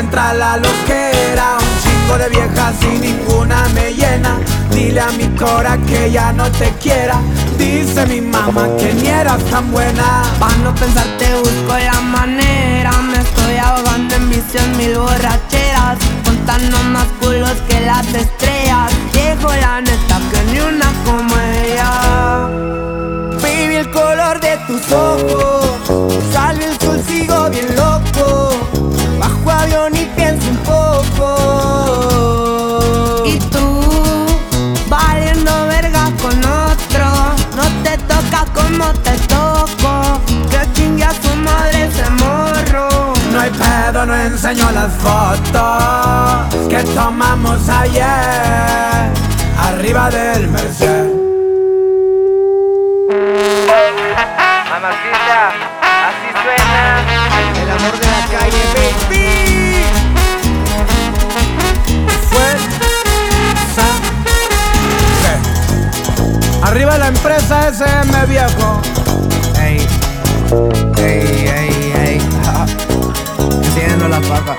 entra la loquera. Un chingo de viejas y ninguna me llena. Dile a mi cora que ya no te quiera. Dice mi mamá que ni eras tan buena. Pa' no pensarte busco la manera. Me estoy ahogando en vicios, mil borracheras, contando más culos que las estrellas. Viejo, la neta que ni una como ella. Baby, el color de tus ojos, sale el sol, sigo bien loco. Bajo avión y pienso un poco. Y tú, valiendo verga con otro, no te toca como te toco. Que chingue a su madre ese morro. No hay pedo, no enseño las fotos que tomamos ayer arriba del Merced. Mamacita, así suena el amor de la calle, baby. Arriba la empresa SM, viejo. Ey, ey, ey, ey. Enciendo la paca.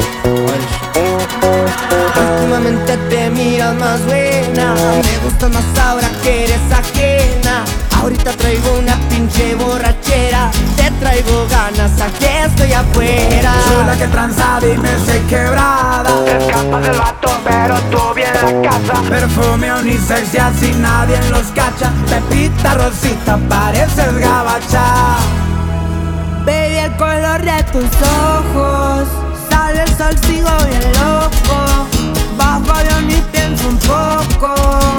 Últimamente te miras más buena. Me gusta más ahora que eres ajena. Ahorita traigo una pinche borrachera. Te traigo ganas, aquí estoy afuera. Chula que tranzada y me sé quebrada. Te escapas del vato, pero tú bien la casa. Perfume unisex y así nadie los cacha. Pepita Rosita, pareces gabacha. Baby, el color de tus ojos, sale el sol, sigo bien loco. Bajo avión y pienso un poco.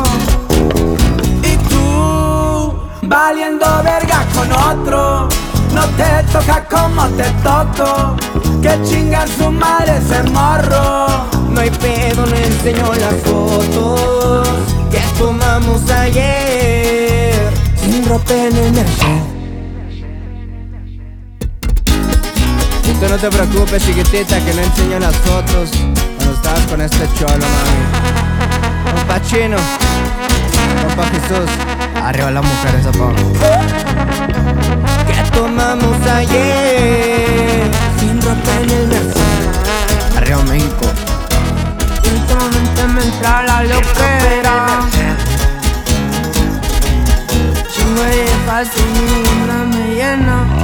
Y tú, valiendo verga con otro, no te toca como te toco. Que chinga su madre ese morro. No hay pedo, no enseño las fotos que tomamos ayer sin ropa en el Merced. Y tú no te preocupes, chiquitita, que no enseño las fotos cuando estabas con este cholo, mami. Compa Chino, compa Jesús, arriba las mujeres, papá. Que tomamos ayer sin ropa en el Merced. Arriba México. Últimamente me entra la loquera. Chingo de viejas y ninguna me llena.